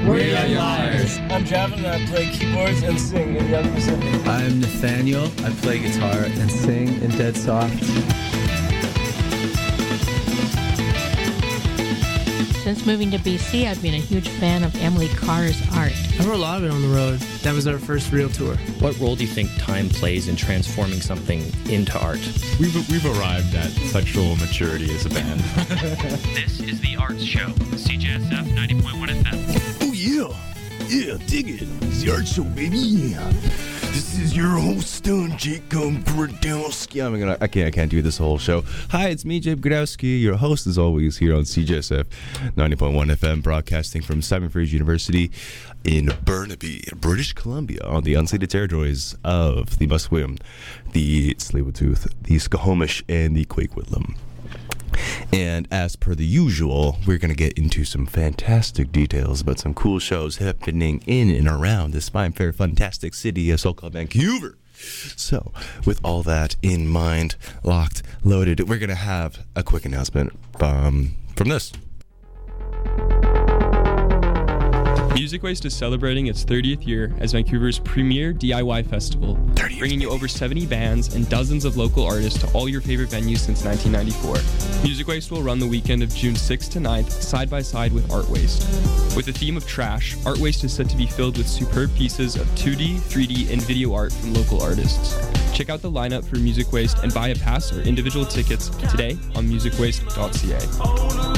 We are liars. I'm Javin and I play keyboards and sing in Young Mississippi. I'm Nathaniel. I play guitar and sing in Dead Soft. Since moving to BC, I've been a huge fan of Emily Carr's art. I wrote a lot of it on the road. That was our first real tour. What role do you think time plays in transforming something into art? We've arrived at sexual maturity as a band. This is The Arts Show, CJSF 90.1 FM. Oh, yeah. Yeah, dig it. It's The Art Show, baby. Yeah. This is your host, Jacob Gradowski. I can't do this whole show. Hi, it's me, Jacob Gradowski, your host as always here on CJSF 90.1 FM, broadcasting from Simon Fraser University in Burnaby, British Columbia, on the unceded territories of the Musqueam, the Tsleil-Waututh, the Squamish, and the Quaquitlam. And as per the usual, we're going to get into some fantastic details about some cool shows happening in and around this fine, fair, fantastic city of so-called Vancouver. So, with all that in mind, locked, loaded, we're going to have a quick announcement from this. Music Waste is celebrating its 30th year as Vancouver's premier DIY festival, bringing you over 70 bands and dozens of local artists to all your favorite venues since 1994. Music Waste will run the weekend of June 6th to 9th, side by side with Art Waste. With the theme of trash, Art Waste is set to be filled with superb pieces of 2D, 3D, and video art from local artists. Check out the lineup for Music Waste and buy a pass or individual tickets today on musicwaste.ca.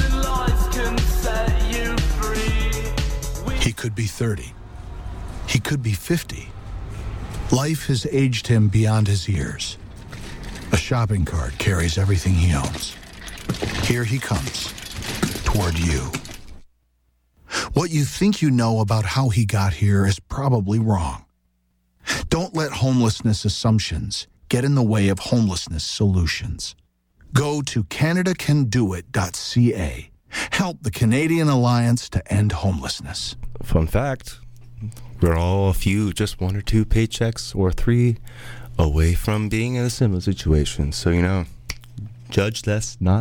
He could be 30. He could be 50. Life has aged him beyond his years. A shopping cart carries everything he owns. Here he comes, toward you. What you think you know about how he got here is probably wrong. Don't let homelessness assumptions get in the way of homelessness solutions. Go to CanadaCanDoIt.ca. Help the Canadian Alliance to End Homelessness. Fun fact, we're all a few, just one or two paychecks or three away from being in a similar situation. So, judge less, not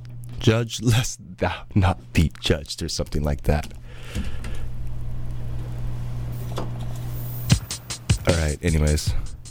be judged, or something like that. All right, anyways,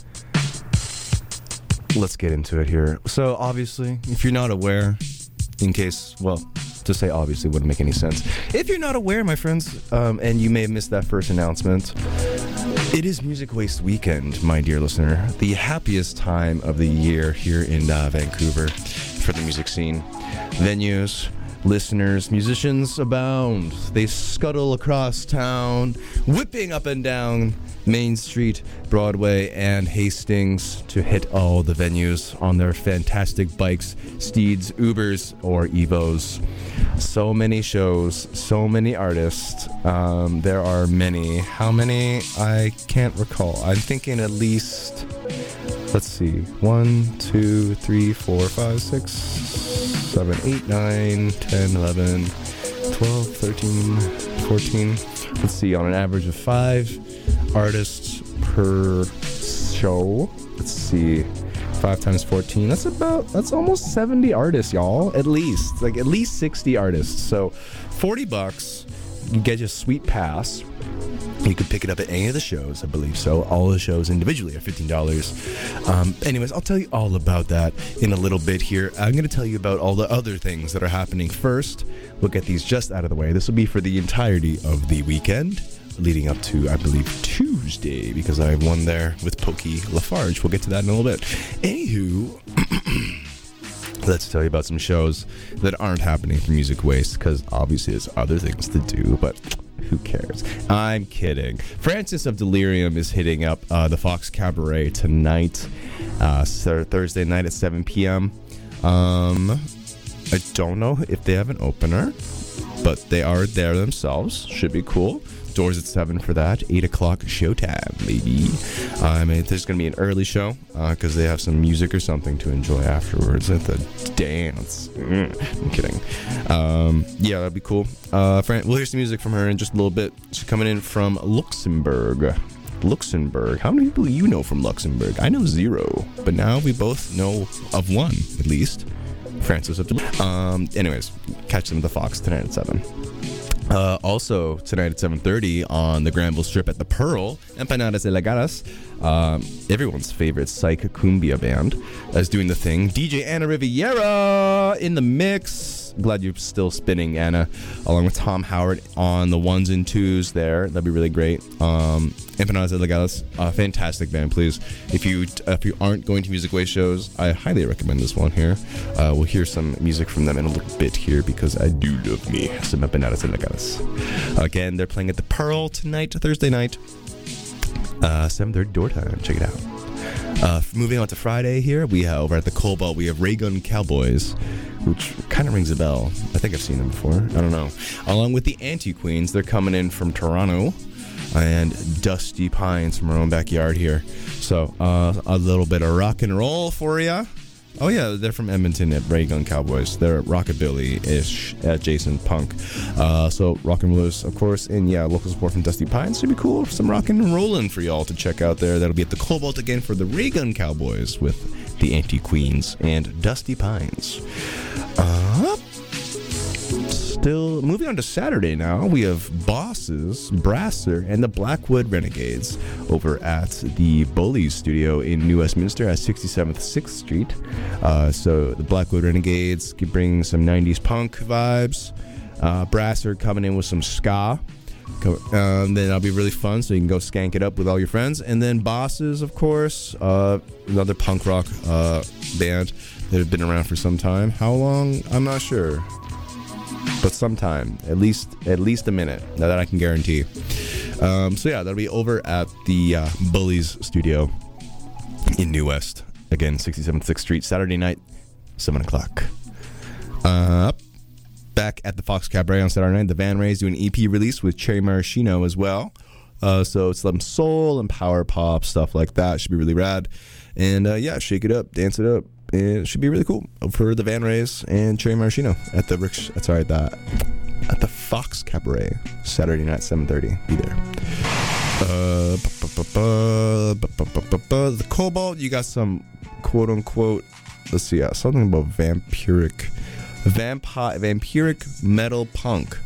let's get into it here. So, obviously, if you're not aware, to say obviously wouldn't make any sense. If you're not aware, my friends, and you may have missed that first announcement, it is Music Waste Weekend, my dear listener. The happiest time of the year here in Vancouver for the music scene. Venues, listeners, musicians abound. They scuttle across town, whipping up and down Main Street, Broadway, and Hastings to hit all the venues on their fantastic bikes, steeds, Ubers, or Evos. So many shows, so many artists. There are many. How many? I can't recall. I'm thinking at least, let's see, 1, 2, 3, 4, 5, 6, 7, 8, 9, 10, 11, 12, 13, 14. Let's see, on an average of 5 artists per show. Let's see, 5 times 14. That's almost 70 artists, y'all. At least 60 artists. So $40, you get a sweet pass. You can pick it up at any of the shows, I believe so. All the shows individually are $15. Anyways, I'll tell you all about that in a little bit here. I'm going to tell you about all the other things that are happening first. We'll get these just out of the way. This will be for the entirety of the weekend, leading up to, I believe, Tuesday, because I have one there with Pokey Lafarge. We'll get to that in a little bit. Anywho, let's tell you about some shows that aren't happening for Music Waste, because obviously there's other things to do, but who cares? I'm kidding. Francis of Delirium is hitting up the Fox Cabaret tonight, Thursday night at 7 p.m. I don't know if they have an opener, but they are there themselves. Should be cool. Doors at 7 for that. 8 o'clock showtime, maybe. There's going to be an early show because they have some music or something to enjoy afterwards at the dance. I'm kidding. Yeah, that'd be cool. We'll hear some music from her in just a little bit. She's coming in from Luxembourg. How many people do you know from Luxembourg? I know 0, but now we both know of one, at least. Francis of Anyways, catch them at the Fox tonight at 7. Also, tonight at 7:30 on the Granville Strip at the Pearl, Empanadas Ilegales, everyone's favorite psych cumbia band, is doing the thing. DJ Anna Riviera in the mix. Glad you're still spinning, Anna, along with Tom Howard on the ones and twos there. That'd be really great. Empanadas Ilegales, fantastic band. Please, if you aren't going to Music Way shows, I highly recommend this one here. We'll hear some music from them in a little bit here because I do love me some Empanadas Ilegales. Again, they're playing at the Pearl tonight, Thursday night, 7:30 door time. Check it out. Moving on to Friday here, we have over at the Cobalt, we have Raygun Cowboys, which kind of rings a bell. I think I've seen them before. I don't know. Along with the Anti-Queens, they're coming in from Toronto, and Dusty Pines from our own backyard here. So a little bit of rock and roll for you. Oh yeah, they're from Edmonton at Raygun Cowboys. They're rockabilly-ish, adjacent punk. So rock and rollers, of course, and yeah, local support from Dusty Pines. Should be cool. Some rock and rollin' for y'all to check out there. That'll be at the Cobalt again for the Raygun Cowboys with the Anti-Queens and Dusty Pines. Still moving on to Saturday now, we have Bosses, Brasser, and the Blackwood Renegades over at the Bullies studio in New Westminster at 67th 6th Street. So the Blackwood Renegades bring some 90s punk vibes. Brasser coming in with some ska. Then that'll be really fun, so you can go skank it up with all your friends. And then Bosses, of course, another punk rock band that have been around for some time. How long? I'm not sure. But sometime, at least a minute, now that I can guarantee. So yeah, that'll be over at the Bullies studio in New West. Again, 67th 6th Street, Saturday night, 7 o'clock. Back at the Fox Cabaret on Saturday night, the Van Rays do an EP release with Cherry Maraschino as well. So it's some soul and power pop, stuff like that. Should be really rad. And yeah, shake it up, dance it up. It should be really cool for the Van Rays and Cherry Maraschino at the at the Fox Cabaret, Saturday night, 7:30. Be there. The Cobalt, you got some quote unquote. Let's see, something about vampiric metal punk.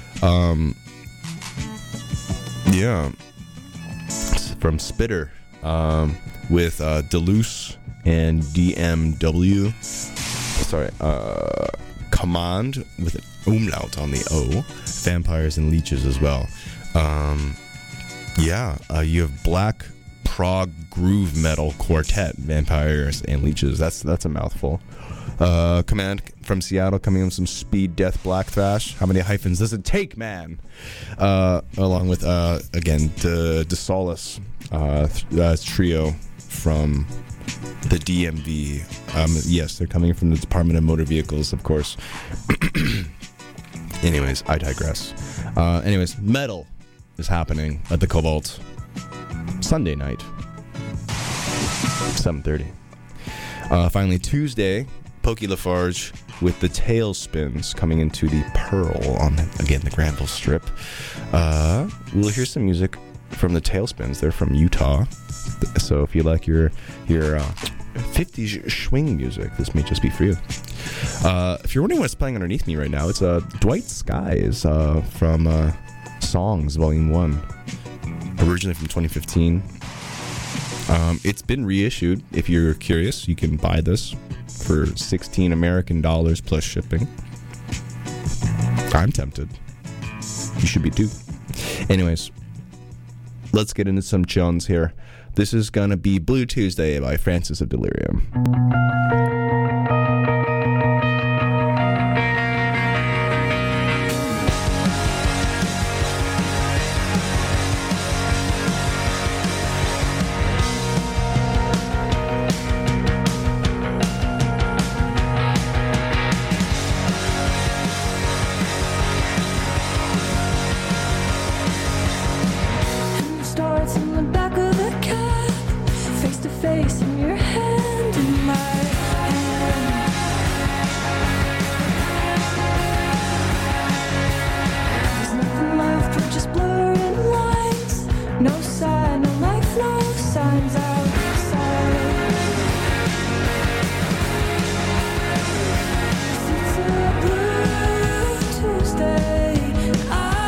Yeah, from Spitter, with Deluxe and DMW. Sorry, Command with an umlaut on the O. Vampires and Leeches as well. You have Black Prog Groove Metal Quartet, Vampires and Leeches. That's a mouthful. Command from Seattle coming in with some speed death black thrash. How many hyphens does it take, man? Along with again the Solace trio from the DMV. Yes, they're coming from the Department of Motor Vehicles, of course. Anyways, I digress. Metal is happening at the Cobalt Sunday night, 7:30. Finally, Tuesday, Pokey Lafarge with the Tailspins coming into the Pearl on, again, the Granville Strip. We'll hear some music from the Tailspins. They're from Utah. So if you like your 50s swing music, this may just be for you. If you're wondering what's playing underneath me right now, it's Dwight Skies from Songs Volume 1, originally from 2015. It's been reissued. If you're curious, you can buy this for $16 American plus shipping. I'm tempted. You should be too. Anyways, let's get into some Jones here. This is gonna be Blue Tuesday by Francis of Delirium. Tuesday, I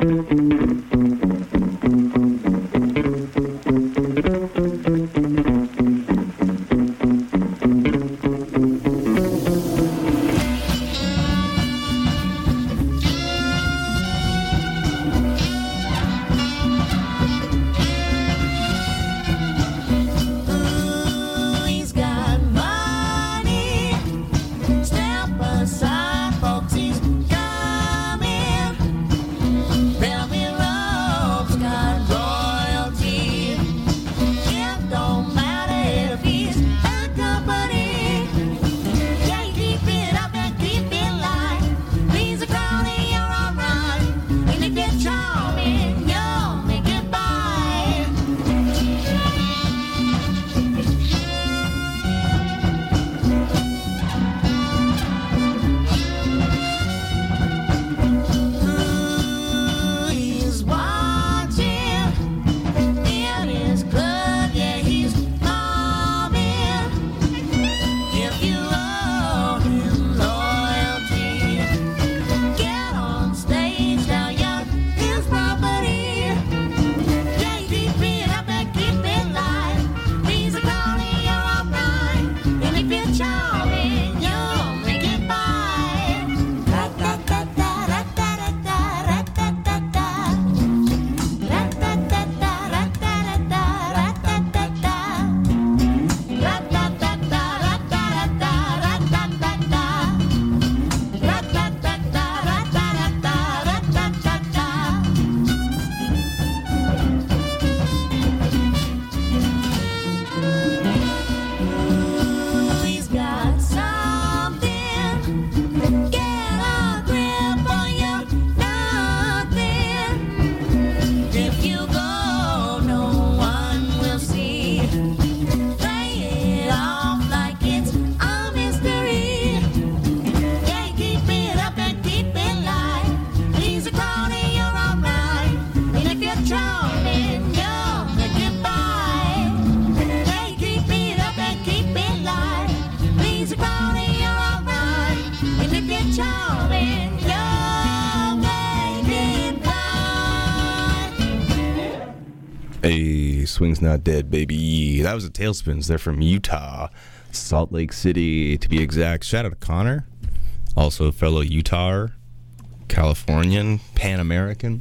Hey, Swing's Not Dead, baby. That was the Tailspins. They're from Utah, Salt Lake City, to be exact. Shout out to Connor, also a fellow Utah, Californian, Pan-American.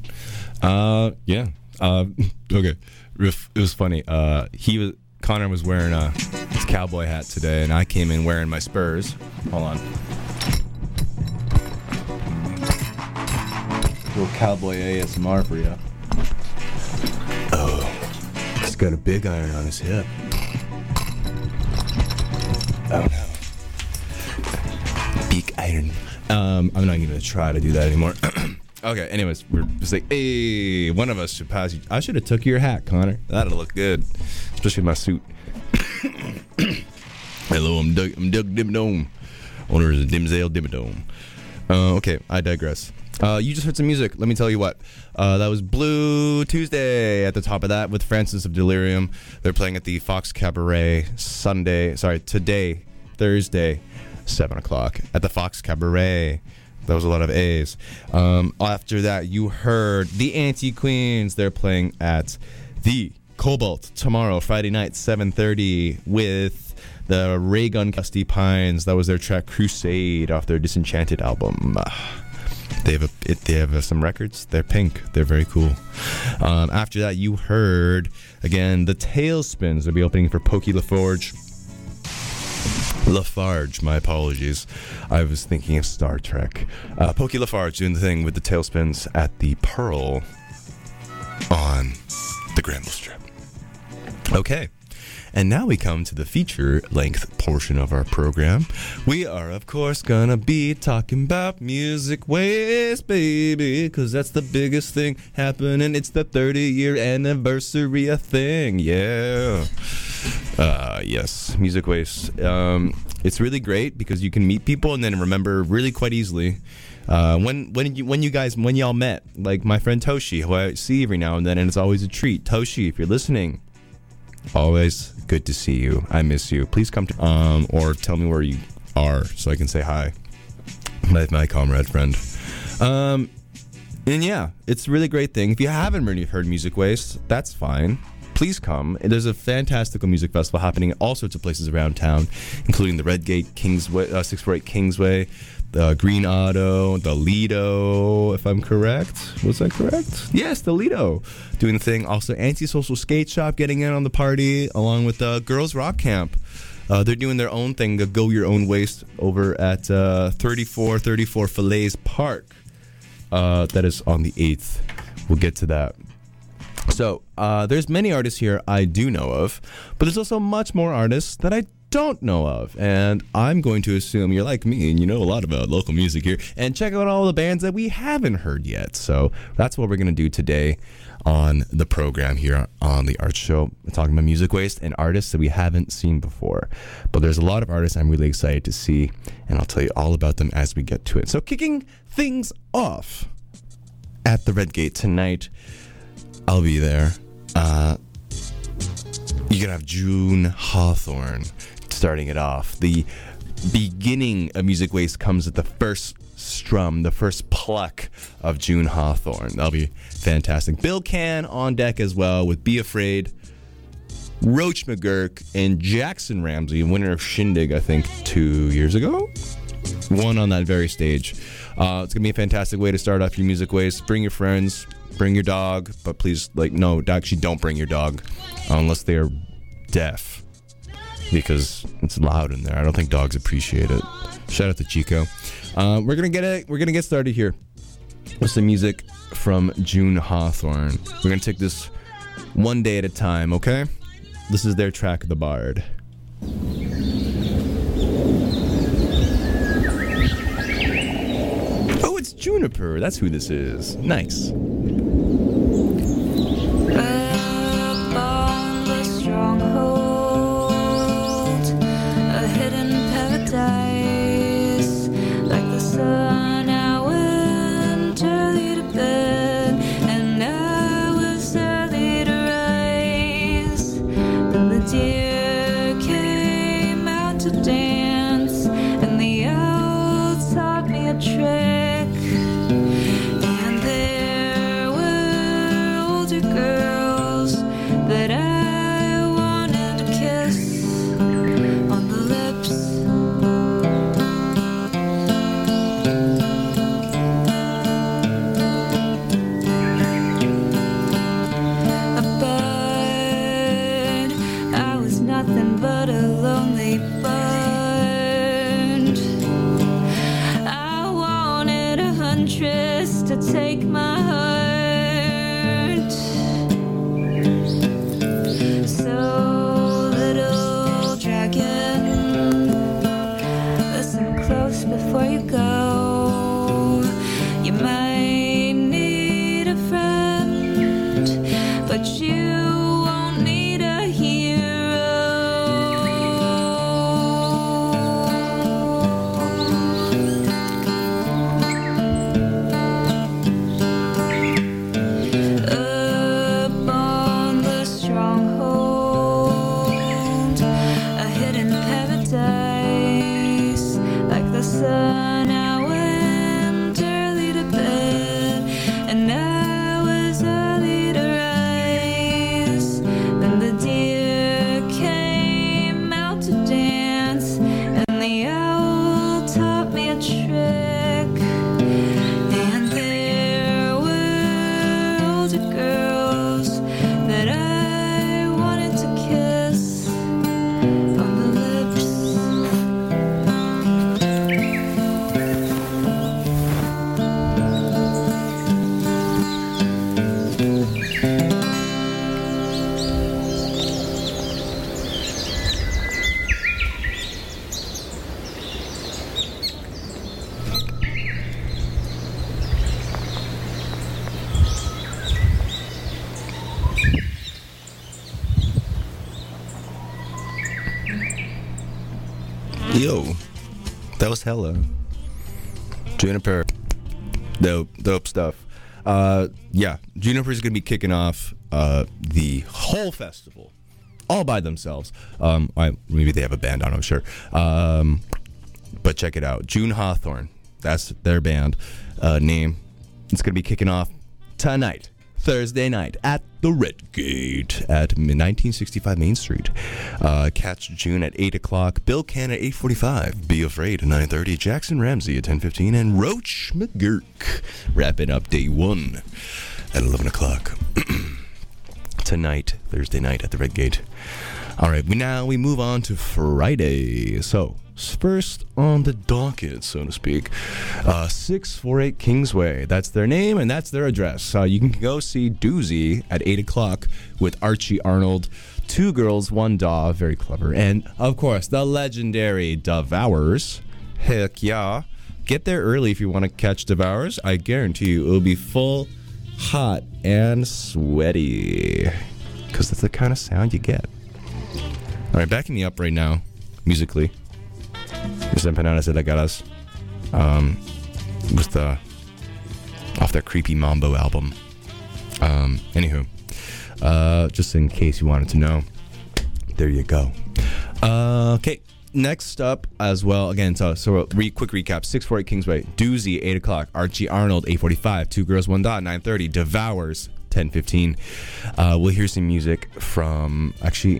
Okay. It was funny. Connor was wearing his cowboy hat today, and I came in wearing my Spurs. Hold on. Little cowboy ASMR for you. Oh, he's got a big iron on his hip. Oh no. Big iron. I'm not going to try to do that anymore. Okay, anyways, we're just like, hey, one of us should pass you. I should have took your hat, Connor. That'd look good, especially my suit. Hello, I'm Doug Dimmadome, owner of the Dimsdale Dimmadome. Okay, I digress. You just heard some music. Let me tell you what. That was Blue Tuesday at the top of that with Francis of Delirium. They're playing at the Fox Cabaret today, Thursday, 7 o'clock at the Fox Cabaret. That was a lot of A's. After that, you heard the Anti-Queens. They're playing at the Cobalt tomorrow, Friday night, 7:30 with the Ray Gun Gusty Pines. That was their track Crusade off their Disenchanted album. They have some records. They're pink. They're very cool. After that, you heard, again, the Tailspins. They'll be opening for Pokey Lafarge. Lafarge, my apologies. I was thinking of Star Trek. Pokey Lafarge doing the thing with the Tailspins at the Pearl on the Granville Strip. Okay. And now we come to the feature-length portion of our program. We are, of course, gonna be talking about Music Waste, baby, because that's the biggest thing happening. It's the 30-year anniversary of thing, yeah. Yes, Music Waste. It's really great because you can meet people and then remember really quite easily. When y'all met, like my friend Toshi, who I see every now and then, and it's always a treat. Toshi, if you're listening, always good to see you. I miss you. Please come to or tell me where you are so I can say hi. My comrade friend. And yeah, it's a really great thing. If you haven't really heard Music Waste, that's fine. Please come. There's a fantastical music festival happening at all sorts of places around town, including the Redgate, Kingsway, 648 Kingsway, the Green Auto, the Lido, if I'm correct. Was that correct? Yes, the Lido doing the thing. Also, Antisocial Skate Shop getting in on the party, along with Girls Rock Camp. They're doing their own thing, Go Your Own Waste, over at 3434 Falaise Park. That is on the 8th. We'll get to that. So, there's many artists here I do know of, but there's also much more artists that I don't know of. And I'm going to assume you're like me and you know a lot about local music here, and check out all the bands that we haven't heard yet. So, that's what we're going to do today on the program here on the Arts Show. We're talking about Music Waste and artists that we haven't seen before. But there's a lot of artists I'm really excited to see, and I'll tell you all about them as we get to it. So, kicking things off at the Redgate tonight, I'll be there. You're going to have June Hawthorne starting it off. The beginning of Music Waste comes at the first strum, the first pluck of June Hawthorne. That'll be fantastic. Bill Can on deck as well with Be Afraid, Roach McGurk, and Jackson Ramsey, winner of Shindig, I think, 2 years ago. Won on that very stage. It's going to be a fantastic way to start off your Music Waste. Bring your friends. Bring your dog, but please, no, actually don't bring your dog unless they are deaf, because it's loud in there. I don't think dogs appreciate it. Shout out to Chico. We're gonna get started here with some music from June Hawthorne. We're gonna take this one day at a time, okay? This is their track, The Bard. Oh, it's Juniper. That's who this is. Nice. Yo, that was hella. Juniper. Dope stuff. Yeah, Juniper's gonna be kicking off the whole festival all by themselves. Maybe they have a band, I'm sure. But check it out. June Hawthorne. That's their band name. It's going to be kicking off tonight, Thursday night, at the Red Gate at 1965 Main Street. Catch June at 8 o'clock, Bill Cann at 8:45, Be Afraid at 9:30, Jackson Ramsey at 10:15, and Roach McGurk wrapping up day one at 11 o'clock. Tonight, Thursday night at the Red Gate. All right, we move on to Friday. So, first on the docket, so to speak, 648 Kingsway. That's their name and that's their address. You can go see Doozy at 8 o'clock with Archie Arnold, Two Girls, One Daw, very clever. And, of course, the legendary Devours. Heck yeah. Get there early if you want to catch Devours. I guarantee you it will be full, hot, and sweaty. Because that's the kind of sound you get. All right, backing me up right now, musically. Mis Empanadas de la Galas, with off their Creepy Mambo album. Anywho, just in case you wanted to know, there you go. Okay, next up as well, again, so quick recap: 648 Kingsway, Doozy 8 o'clock, Archie Arnold 8:45, Two Girls, One Dot 9:30, Devours 10:15. We'll hear some music from. Actually,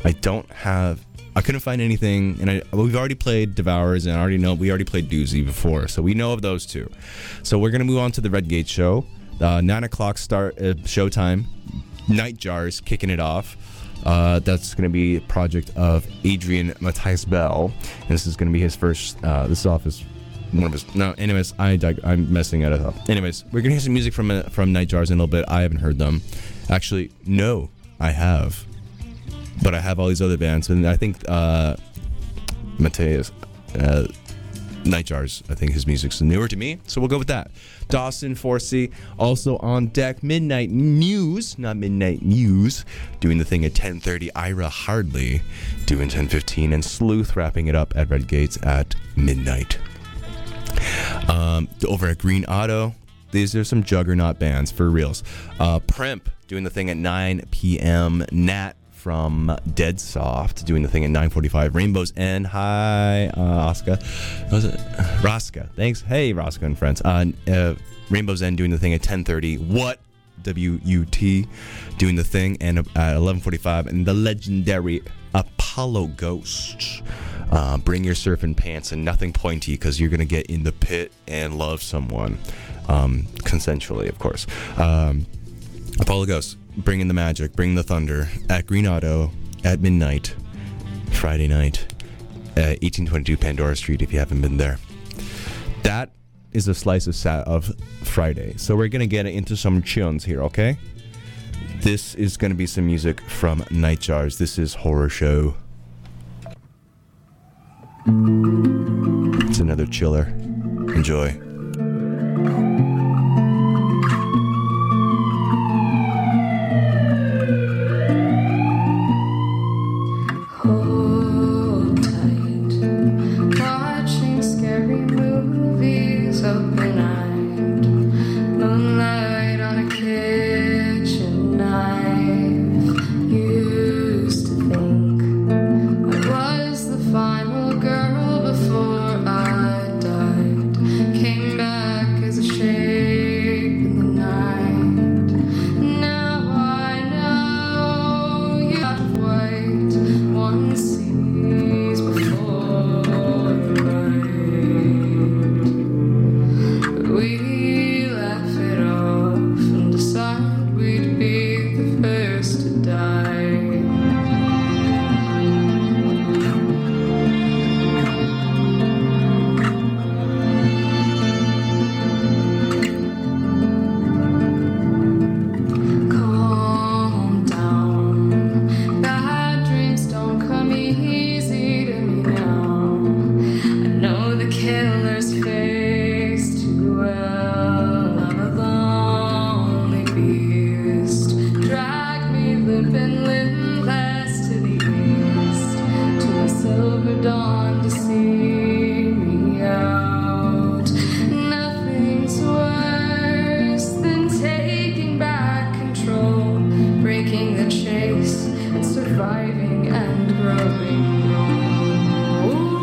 I couldn't find anything, and we've already played Devours, and we already played Doozy before, so we know of those two. So we're going to move on to the Red Gate show. 9 o'clock start showtime. Night Jars kicking it off. That's going to be a project of Adrian Matthijs Bell, and this is going to be his first. This is off his one of his. No, anyways, I'm messing it up. Anyways, we're going to hear some music from Night Jars in a little bit. I haven't heard them. Actually, no, I have. But I have all these other bands, and I think Matthijs, Night Jars, I think his music's newer to me, so we'll go with that. Dawson Forsey, also on deck. Midnight Muse, not Midnight Muse, doing the thing at 10:30. Ira Hardley doing 10:15, and Sleuth wrapping it up at Red Gates at midnight. Over at Green Auto, these are some juggernaut bands for reals. Primp doing the thing at 9 p.m. Nat from Dead Soft doing the thing at 9:45. Rainbow's End. Hi, Oscar. Was it Rosca? Thanks. Hey, Rosca and friends. Rainbow's End doing the thing at 10:30. What? WUT doing the thing, and at 11:45, and the legendary Apollo Ghost. Bring your surfing pants and nothing pointy, because you're gonna get in the pit and love someone, consensually, of course. Apollo Ghost. Bring in the magic, bring the thunder at Green Auto at midnight, Friday night, 1822 Pandora Street, if you haven't been there. That is a slice of Friday. So we're going to get into some tunes here, okay? This is going to be some music from Night Jars. This is Horror Show. It's another chiller. Enjoy.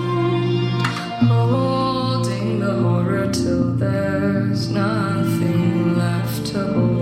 Holding the horror till there's nothing circle